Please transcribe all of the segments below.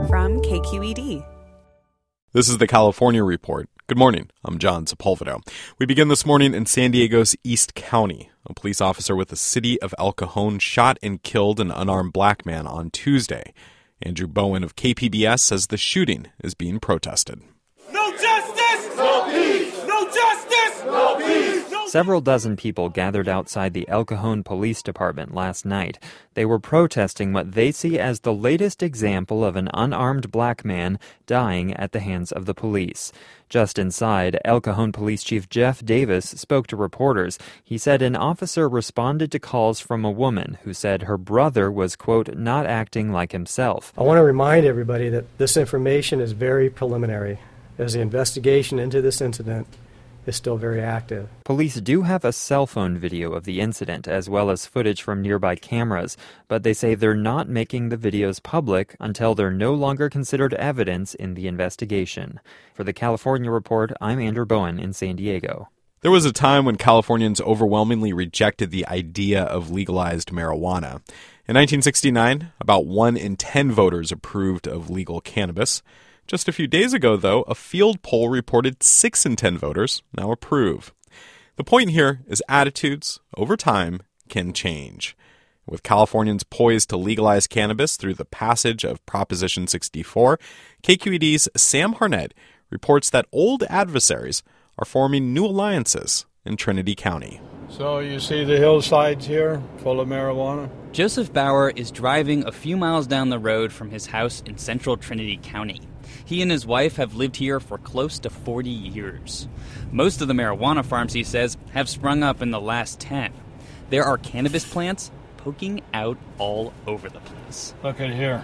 from KQED. This is the California Report. Good morning. I'm John Sepulveda. We begin this morning in San Diego's East County. A police officer with the city of El Cajon shot and killed an unarmed black man on Tuesday. Andrew Bowen of KPBS says the shooting is being protested. No justice! No peace! No justice! No peace! Several dozen people gathered outside the El Cajon Police Department last night. They were protesting what they see as the latest example of an unarmed black man dying at the hands of the police. Just inside, El Cajon Police Chief Jeff Davis spoke to reporters. He said an officer responded to calls from a woman who said her brother was, quote, not acting like himself. I want to remind everybody that this information is very preliminary, as the investigation into this incident is still very active. Police do have a cell phone video of the incident as well as footage from nearby cameras, but they say they're not making the videos public until they're no longer considered evidence in the investigation. For the California Report, I'm Andrew Bowen in San Diego. There was a time when Californians overwhelmingly rejected the idea of legalized marijuana. In 1969, about 1 in 10 voters approved of legal cannabis. Just a few days ago, though, a field poll reported 6 in 10 voters now approve. The point here is attitudes, over time, can change. With Californians poised to legalize cannabis through the passage of Proposition 64, KQED's Sam Harnett reports that old adversaries are forming new alliances in Trinity County. So you see the hillsides here, full of marijuana? Joseph Bauer is driving a few miles down the road from his house in central Trinity County. He and his wife have lived here for close to 40 years. Most of the marijuana farms, he says, have sprung up in the last 10. There are cannabis plants poking out all over the place. Look at here.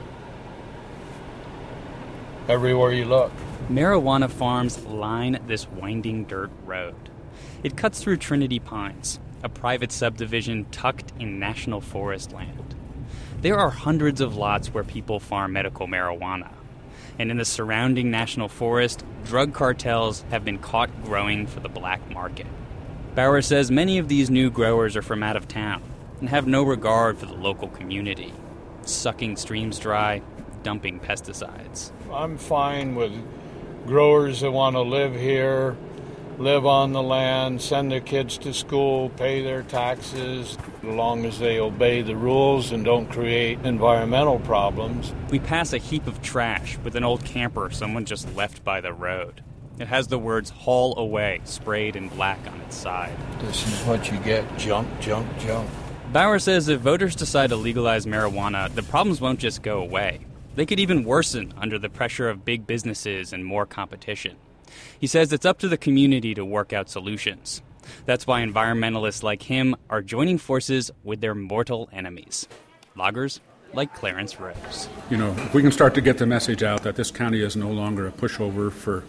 Everywhere you look. Marijuana farms line this winding dirt road. It cuts through Trinity Pines, a private subdivision tucked in National Forest land. There are hundreds of lots where people farm medical marijuana. And in the surrounding national forest, drug cartels have been caught growing for the black market. Bauer says many of these new growers are from out of town and have no regard for the local community, sucking streams dry, dumping pesticides. I'm fine with growers that want to live here, live on the land, send their kids to school, pay their taxes, as long as they obey the rules and don't create environmental problems. We pass a heap of trash with an old camper someone just left by the road. It has the words "haul away" sprayed in black on its side. This is what you get, junk, junk, junk. Bauer says if voters decide to legalize marijuana, the problems won't just go away. They could even worsen under the pressure of big businesses and more competition. He says it's up to the community to work out solutions. That's why environmentalists like him are joining forces with their mortal enemies, loggers like Clarence Rose. You know, if we can start to get the message out that this county is no longer a pushover for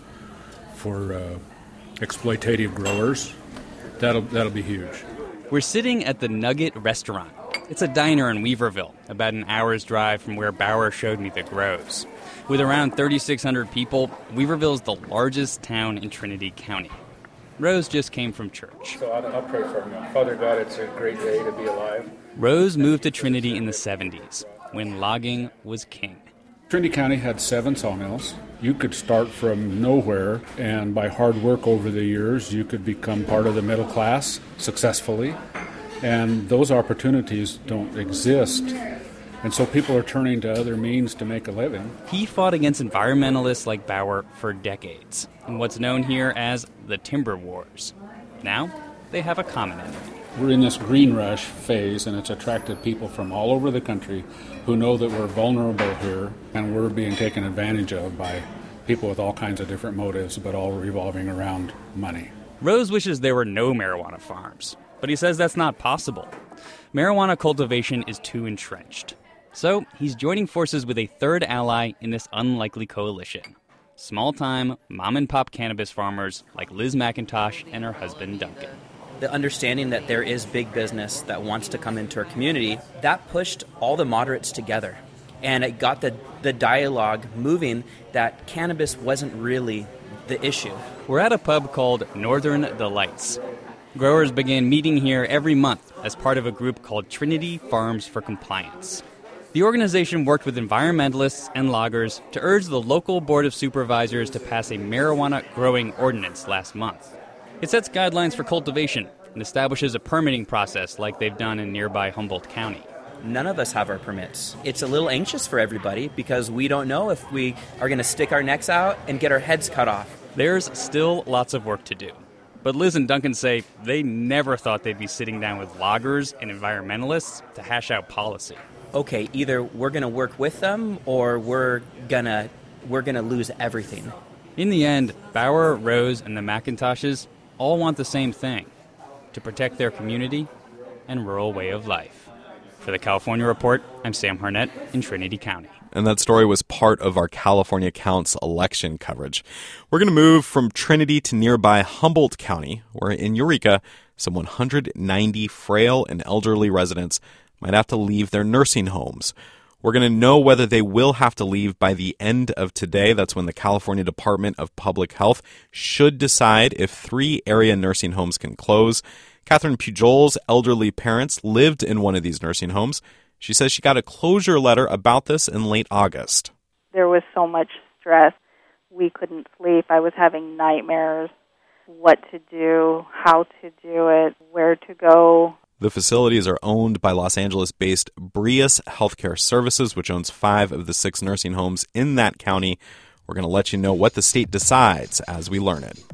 exploitative growers, that'll be huge. We're sitting at the Nugget Restaurant. It's a diner in Weaverville, about an hour's drive from where Bauer showed me the grows. With around 3,600 people, Weaverville is the largest town in Trinity County. Rose just came from church. So I'll pray for him. Father God, it's a great day to be alive. Rose moved to Trinity in the 70s, when logging was king. Trinity County had 7 sawmills. You could start from nowhere, and by hard work over the years, you could become part of the middle class successfully. And those opportunities don't exist. And so people are turning to other means to make a living. He fought against environmentalists like Bauer for decades, in what's known here as the Timber Wars. Now, they have a common enemy. We're in this green rush phase, and it's attracted people from all over the country who know that we're vulnerable here, and we're being taken advantage of by people with all kinds of different motives, but all revolving around money. Rose wishes there were no marijuana farms, but he says that's not possible. Marijuana cultivation is too entrenched. So he's joining forces with a third ally in this unlikely coalition. Small-time, mom-and-pop cannabis farmers like Liz McIntosh and her husband Duncan. The understanding that there is big business that wants to come into our community, that pushed all the moderates together. And it got the dialogue moving that cannabis wasn't really the issue. We're at a pub called Northern Delights. Growers began meeting here every month as part of a group called Trinity Farms for Compliance. The organization worked with environmentalists and loggers to urge the local Board of Supervisors to pass a marijuana growing ordinance last month. It sets guidelines for cultivation and establishes a permitting process like they've done in nearby Humboldt County. None of us have our permits. It's a little anxious for everybody because we don't know if we are going to stick our necks out and get our heads cut off. There's still lots of work to do. But Liz and Duncan say they never thought they'd be sitting down with loggers and environmentalists to hash out policy. Okay, either we're going to work with them or we're going to lose everything. In the end, Bauer, Rose, and the McIntoshes all want the same thing: to protect their community and rural way of life. For the California Report, I'm Sam Harnett in Trinity County. And that story was part of our California Counts election coverage. We're going to move from Trinity to nearby Humboldt County, where in Eureka, some 190 frail and elderly residents might have to leave their nursing homes. We're going to know whether they will have to leave by the end of today. That's when the California Department of Public Health should decide if 3 area nursing homes can close. Catherine Pujol's elderly parents lived in one of these nursing homes. She says she got a closure letter about this in late August. There was so much stress. We couldn't sleep. I was having nightmares. What to do, how to do it, where to go. The facilities are owned by Los Angeles-based Brius Healthcare Services, which owns 5 of the 6 nursing homes in that county. We're going to let you know what the state decides as we learn it.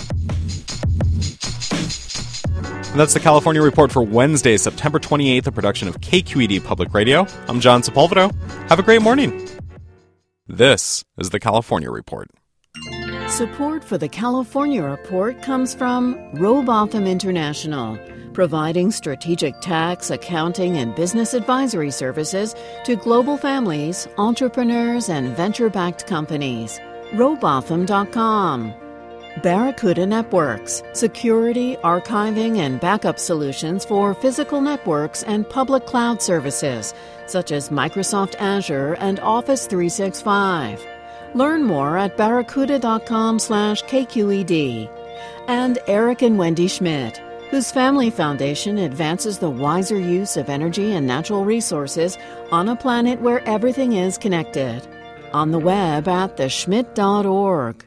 And that's the California Report for Wednesday, September 28th, a production of KQED Public Radio. I'm John Sepulvero. Have a great morning. This is the California Report. Support for the California Report comes from Robotham International, providing strategic tax, accounting, and business advisory services to global families, entrepreneurs, and venture-backed companies. Robotham.com. Barracuda Networks, security, archiving, and backup solutions for physical networks and public cloud services, such as Microsoft Azure and Office 365. Learn more at barracuda.com/KQED. And Eric and Wendy Schmidt, whose family foundation advances the wiser use of energy and natural resources on a planet where everything is connected. On the web at theschmidt.org.